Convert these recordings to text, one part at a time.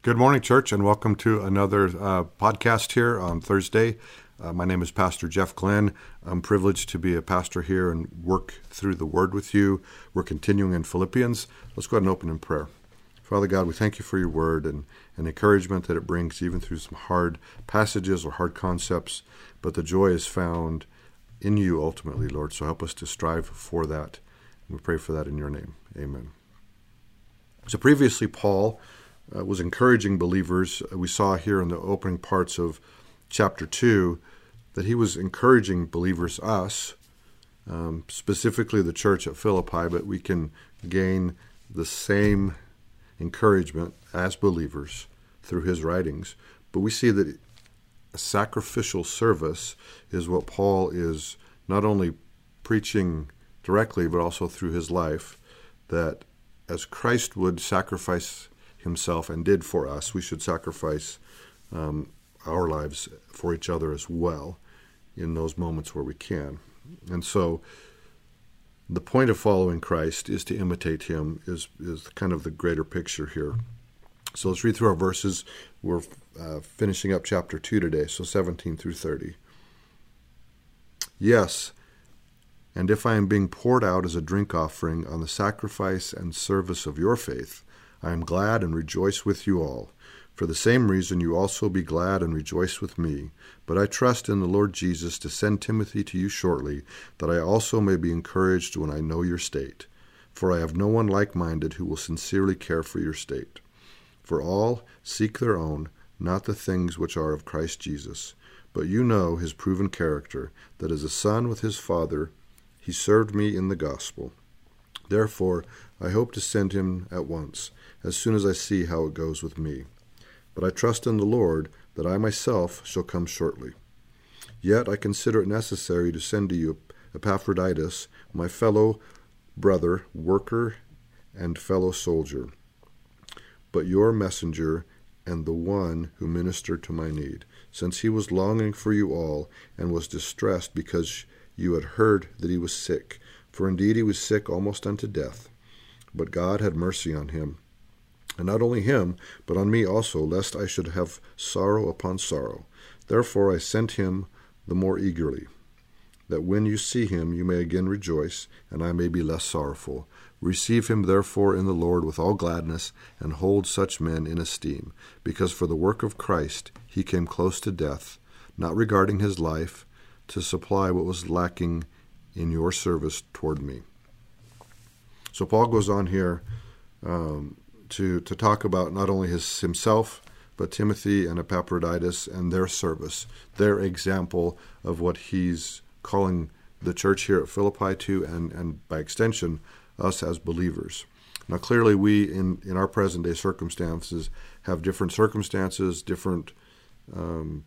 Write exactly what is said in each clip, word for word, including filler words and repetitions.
Good morning, church, and welcome to another uh, podcast here on Thursday. Uh, my name is Pastor Jeff Glenn. I'm privileged to be a pastor here and work through the Word with you. We're continuing in Philippians. Let's go ahead and open in prayer. Father God, we thank you for your Word and, and encouragement that it brings even through some hard passages or hard concepts, but the joy is found in you ultimately, Lord, so help us to strive for that. And we pray for that in your name. Amen. So previously, Paul Uh, was encouraging believers. We saw here in the opening parts of chapter two that he was encouraging believers, us, um, specifically the church at Philippi, but we can gain the same encouragement as believers through his writings. But we see that a sacrificial service is what Paul is not only preaching directly, but also through his life, that as Christ would sacrifice himself and did for us, we should sacrifice um, our lives for each other as well in those moments where we can. And so the point of following Christ is to imitate him, is, is kind of the greater picture here. So let's read through our verses. We're uh, finishing up chapter two today, so seventeen through thirty. Yes, and if I am being poured out as a drink offering on the sacrifice and service of your faith, I am glad and rejoice with you all. For the same reason you also be glad and rejoice with me. But I trust in the Lord Jesus to send Timothy to you shortly, that I also may be encouraged when I know your state. For I have no one like-minded who will sincerely care for your state. For all seek their own, not the things which are of Christ Jesus. But you know his proven character, that as a son with his father, he served me in the gospel. Therefore, I hope to send him at once, as soon as I see how it goes with me. But I trust in the Lord that I myself shall come shortly. Yet I consider it necessary to send to you Epaphroditus, my fellow brother, worker, and fellow soldier, but your messenger and the one who ministered to my need, since he was longing for you all, and was distressed because you had heard that he was sick. For indeed he was sick almost unto death. But God had mercy on him, and not only him, but on me also, lest I should have sorrow upon sorrow. Therefore I sent him the more eagerly, that when you see him you may again rejoice, and I may be less sorrowful. Receive him therefore in the Lord with all gladness, and hold such men in esteem, because for the work of Christ he came close to death, not regarding his life, to supply what was lacking in your service toward me. So Paul goes on here um, to to talk about not only his himself, but Timothy and Epaphroditus and their service, their example of what he's calling the church here at Philippi to, and, and by extension, us as believers. Now clearly we, in, in our present day circumstances, have different circumstances, different um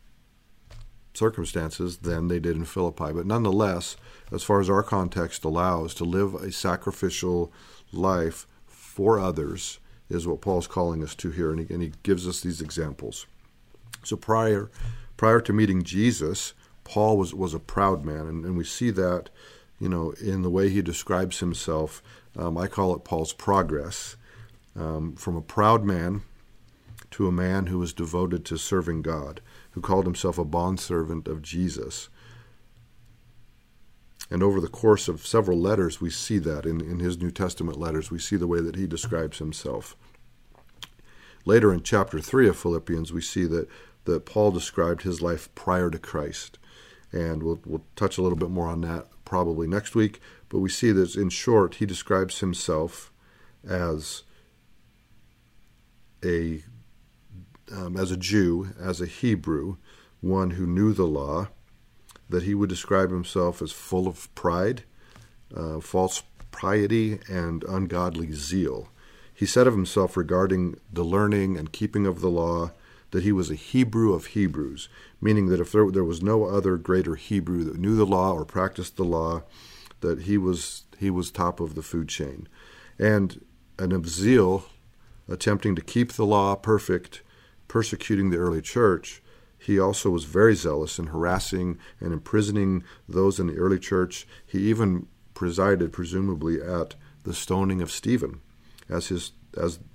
circumstances than they did in Philippi. But nonetheless, as far as our context allows, to live a sacrificial life for others is what Paul's calling us to here, and he, and he gives us these examples. So prior prior to meeting Jesus, Paul was, was a proud man, and, and we see that, you know, in the way he describes himself. Um, I call it Paul's progress, um, from a proud man to a man who was devoted to serving God, who called himself a bondservant of Jesus. And over the course of several letters, we see that in, in his New Testament letters, we see the way that he describes himself. Later in chapter three of Philippians, we see that, that Paul described his life prior to Christ. And we'll, we'll touch a little bit more on that probably next week. But we see that, in short, he describes himself as a Um, as a Jew, as a Hebrew, one who knew the law, that he would describe himself as full of pride, uh, false piety, and ungodly zeal. He said of himself regarding the learning and keeping of the law that he was a Hebrew of Hebrews, meaning that if there, there was no other greater Hebrew that knew the law or practiced the law, that he was he was top of the food chain. And, and of zeal, attempting to keep the law perfect, persecuting the early church, he also was very zealous in harassing and imprisoning those in the early church. He even presided, presumably, at the stoning of Stephen, as his as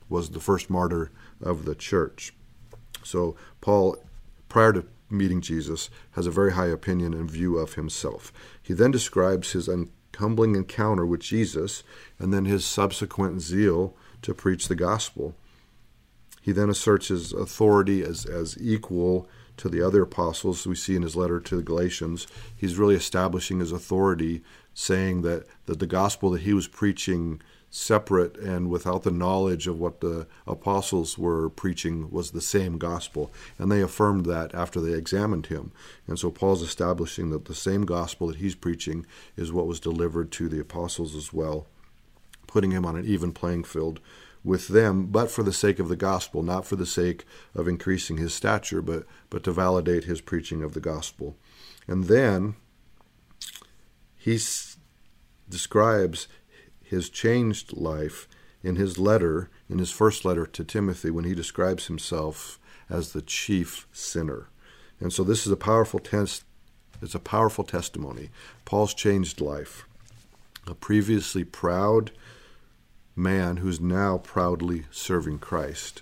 was the first martyr of the church. So Paul, prior to meeting Jesus, has a very high opinion and view of himself. He then describes his humbling encounter with Jesus and then his subsequent zeal to preach the gospel. He then asserts his authority as, as equal to the other apostles. We see in his letter to the Galatians, he's really establishing his authority, saying that, that the gospel that he was preaching separate and without the knowledge of what the apostles were preaching was the same gospel. And they affirmed that after they examined him. And so Paul's establishing that the same gospel that he's preaching is what was delivered to the apostles as well, putting him on an even playing field with them, but for the sake of the gospel, not for the sake of increasing his stature, but, but to validate his preaching of the gospel. And then he s- describes his changed life in his letter, in his first letter to Timothy, when he describes himself as the chief sinner. And so this is a powerful test. It's a powerful testimony. Paul's changed life. A previously proud man who's now proudly serving Christ.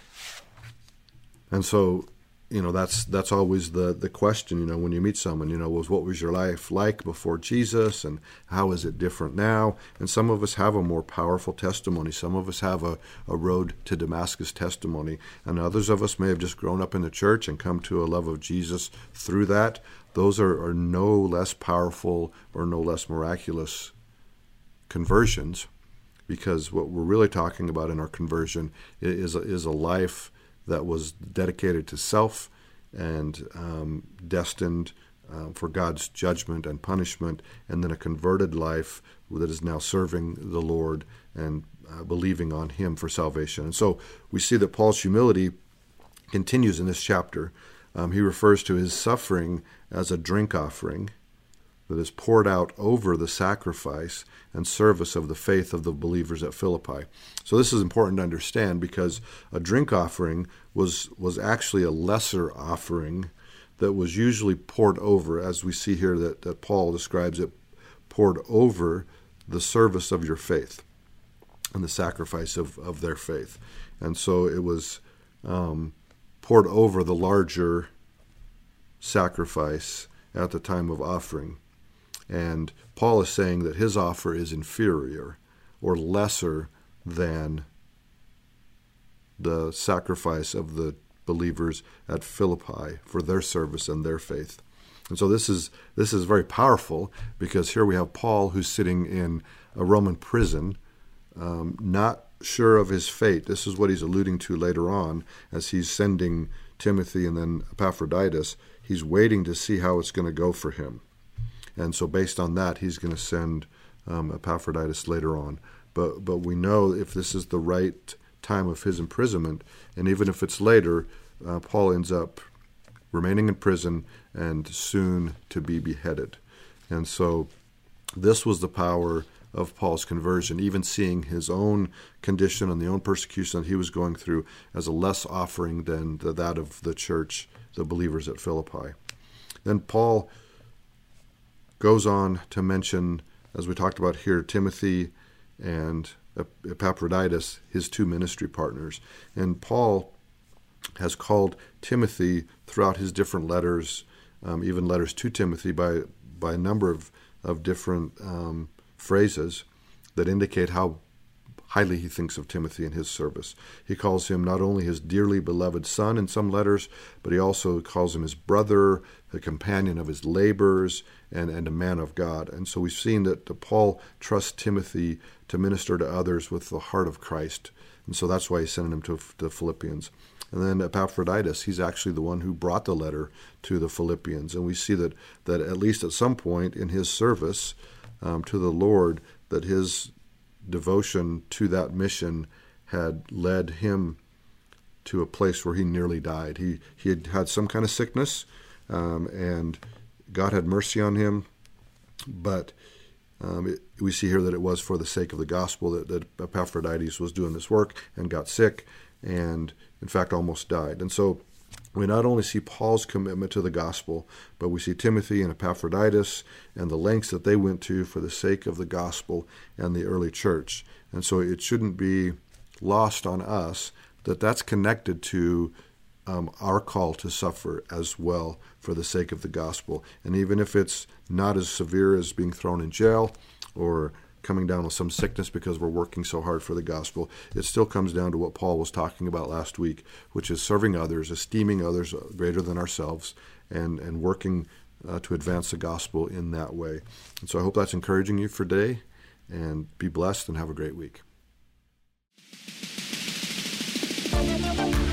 And so, you know, that's that's always the, the question, you know, when you meet someone, you know, was what was your life like before Jesus and how is it different now? And some of us have a more powerful testimony. Some of us have a, a road to Damascus testimony. And others of us may have just grown up in the church and come to a love of Jesus through that. Those are, are no less powerful or no less miraculous conversions, because what we're really talking about in our conversion is a, is a life that was dedicated to self and um, destined uh, for God's judgment and punishment, and then a converted life that is now serving the Lord and uh, believing on Him for salvation. And so we see that Paul's humility continues in this chapter. Um, he refers to his suffering as a drink offering that is poured out over the sacrifice and service of the faith of the believers at Philippi. So this is important to understand, because a drink offering was was actually a lesser offering that was usually poured over, as we see here that, that Paul describes it, poured over the service of your faith and the sacrifice of, of their faith. And so it was um, poured over the larger sacrifice at the time of offering. And Paul is saying that his offer is inferior or lesser than the sacrifice of the believers at Philippi for their service and their faith. And so this is this is very powerful, because here we have Paul, who's sitting in a Roman prison, um, not sure of his fate. This is what he's alluding to later on as he's sending Timothy and then Epaphroditus. He's waiting to see how it's going to go for him. And so based on that, he's going to send um, Epaphroditus later on. But but we know if this is the right time of his imprisonment, and even if it's later, uh, Paul ends up remaining in prison and soon to be beheaded. And so this was the power of Paul's conversion, even seeing his own condition and the own persecution that he was going through as a less offering than the, that of the church, the believers at Philippi. Then Paul goes on to mention, as we talked about here, Timothy and Epaphroditus, his two ministry partners. And Paul has called Timothy throughout his different letters, um, even letters to Timothy, by by a number of, of different um, phrases that indicate how highly he thinks of Timothy and his service. He calls him not only his dearly beloved son in some letters, but he also calls him his brother, the companion of his labors, and, and a man of God. And so we've seen that Paul trusts Timothy to minister to others with the heart of Christ. And so that's why he's sending him to the Philippians. And then Epaphroditus, he's actually the one who brought the letter to the Philippians. And we see that, that at least at some point in his service um, to the Lord, that his devotion to that mission had led him to a place where he nearly died. He he had had some kind of sickness, um, and God had mercy on him, but um, it, we see here that it was for the sake of the gospel that, that Epaphroditus was doing this work and got sick, and in fact almost died. And so we not only see Paul's commitment to the gospel, but we see Timothy and Epaphroditus and the lengths that they went to for the sake of the gospel and the early church. And so it shouldn't be lost on us, that that's connected to um, our call to suffer as well for the sake of the gospel. And even if it's not as severe as being thrown in jail or coming down with some sickness because we're working so hard for the gospel, it still comes down to what Paul was talking about last week, which is serving others, esteeming others greater than ourselves, and, and working uh, to advance the gospel in that way. And so I hope that's encouraging you for today, and be blessed and have a great week.